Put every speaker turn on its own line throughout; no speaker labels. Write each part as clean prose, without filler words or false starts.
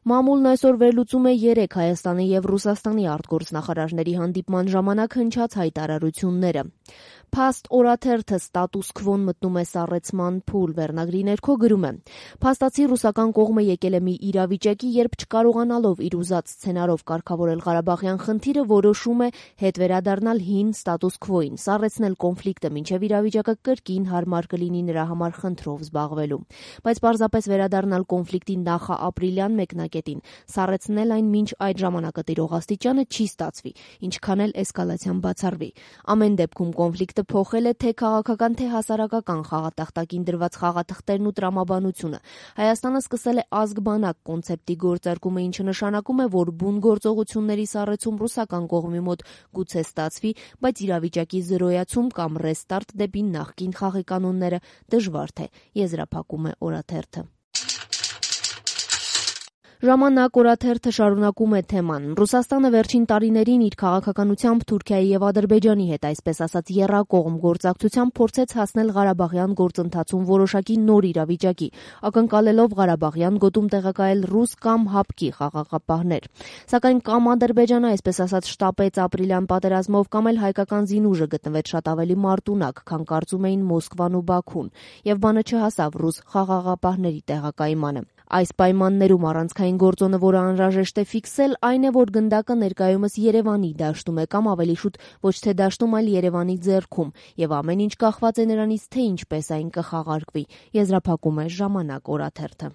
Մամուլն այսօր վերլուծում է 3 Հայաստանի եւ Ռուսաստանի արտգործնախարարների հանդիպման ժամանակ հնչած հայտարարությունները։ Փաստ օրաթերթը ստատուս քվոն մտնում է սառեցման փուլ վերնագրի ներքո գրում է. Փաստացի ռուսական կողմը եկել է մի իրավիճակի, երբ չկարողանալով իր ուզած սցենարով կարգավորել Ղարաբաղյան խնդիրը, որոշում է հետ վերադառնալ հին ստատուս քվոին, սառեցնել կոնֆլիկտը, մինչև իրավիճակը կրկին հարմար կլինի նրա համար խնդրով զբաղվելու։ Բայց պարզապես վերադառնալ կոնֆլիկտի նախաապրիլյան մեկնակետին, սառեցնել այն մինչ այդ ժամանակը տիրող աստիճանը չի ստացվի, ինչքան էլ էսկալացիան բացառվի։ Ամեն դեպքում կոնֆլիկտը փոխել է թե քաղաքական, թե հասարակական խաղատախտակին դրված խաղաթղթերն ու տրամաբանությունը։ Հայաստանը սկսել է ազգ-բանակ կոնցեպտի գործարկումը, ինչը նշանակում է, որ բուն գործողությունների սառեցում ռուսական կողմի մոտ գուցե ստացվի, բայց իրավիճակի զրոյացում կամ ռեստարտ դեպի նախկին խաղի կանոնները դժվար թե, եզրափակում է օրաթերթը։ Ժամանակ օրաթերթը շարունակում է թեման. Ռուսաստանը վերջին տարիներին իր քաղաքականությամբ Թուրքիայի եւ Ադրբեջանի հետ, այսպես ասած, եռակողմ գործակցությամբ փորձեց հասնել Ղարաբաղյան գործընթացում որոշակի նոր իրավիճակի, ակնկալելով Ղարաբաղյան գոտում տեղակայել ռուս կամ հապկի խաղաղապահներ։ Սակայն կամ Ադրբեջանը, այսպես ասած, շտապեց ապրիլյան պատերազմով, կամ էլ հայկական զինուժը գտնվեց շատ ավելի մարտունակ, քան կարծում էին Մոսկվան ու Բաքուն, եւ բանը չհասավ ռուս խաղաղապահների տեղակայմանը։ Այս պայմաններում առանցքային գործոնը, որը անհրաժեշտ է ֆիքսել, այն է, որ գնդակը ներկայումս Երևանի դաշտում է, կամ ավելի շուտ ոչ թե դաշտում, այլ Երևանի ձեռքում, եւ ամեն ինչ կախված է նրանից, թե ինչպես այն կխաղարկվի, եզրափակում է Ժամանակ օրաթերթը։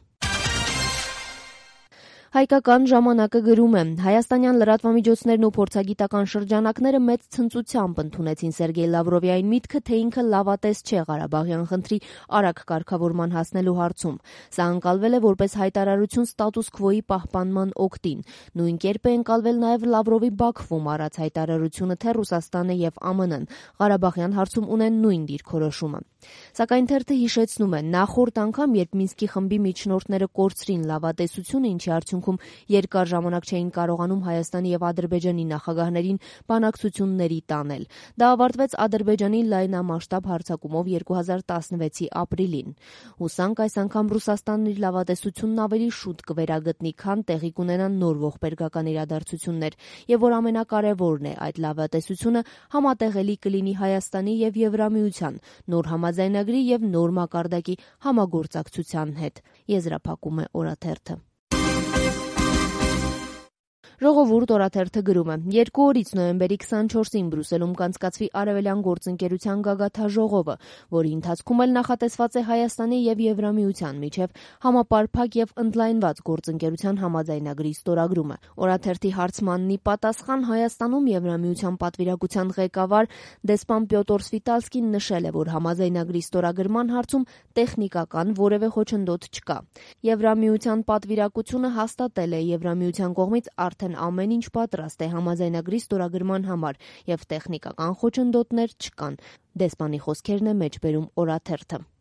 Հայկական ժամանակը գրում է. Հայաստանյան լրատվամիջոցներն ու փորձագիտական շրջանակները մեծ ցնծությամբ ընդունեցին Սերգեյ Լավրովի այն միտքը, թե ինքը լավատես չէ Ղարաբաղյան խնդրի արագ կարգավորման հասնելու հարցում։ Սա ընկալվել է որպես հայտարարություն ստատուս քվոյի պահպանման օգտին։ Նույն կերպ է ընկալվել նաև Լավրովի Բաքվում արած հայտարարությունը, թե Ռուսաստանը եւ ԱՄՆ-ն Ղարաբաղյան հարցում ունեն նույն դիրքորոշումը։ Սակայն թերթը հիշեցնում է, նախորդ անգամ, երբ Մինսկի խմբի միջնորդները կորցրին լավատեսությունը, ինչի արդյունքում երկար ժամանակ չէին կարողանում Հայաստանի եւ Ադրբեջանի նախագահներին բանակցությունների տանել։ Դա ավարտվեց Ադրբեջանի լայնամասշտաբ հարձակումով 2016-ի ապրիլին։ Հուսանք այս անգամ Ռուսաստանն իր լավատեսությունն ավելի շուտ կվերագտնի, քան տեղի կունենան նոր ողբերգական իրադարձություններ, եւ որ ամենակարևորն է, այդ լավատեսությունը համատեղելի կլինի Հայաստանի եւ Եվրամիության նոր համաձայնագրի եւ նոր մակարդակի համագործակցության հետ, եզրափակում է օրաթերթը։ Ժողովուրդ օրաթերթը գրում է. 2 օրից նոյեմբերի 24-ին Բրյուսելում կանցկացվի Արևելյան գործընկերության գագաթաժողովը, որի ընթացքում էլ նախատեսված է Հայաստանի եւ Եվրամիության միջև համապարփակ եւ ընդլայնված գործընկերության համաձայնագրի ստորագրումը։ Օրաթերթի հարցմանն ի պատասխան Հայաստանում Եվրամիության պատվիրակության ղեկավար դեսպան Պյոտր Սվիտալսկին նշել է, որ համաձայնագրի ստորագրման հարցում տեխնիկական որևէ խոչընդոտ չկա։ Եվրամիության պատվիրակությունը հաստատել է Եվրամիության կողմից արդեն ամեն ինչ պատրաստ է համաձայնագրի ստորագրման համար եւ տեխնիկական խոչընդոտներ չկան։ Դեսպանի խոսքերն է մեջբերում օրաթերթը։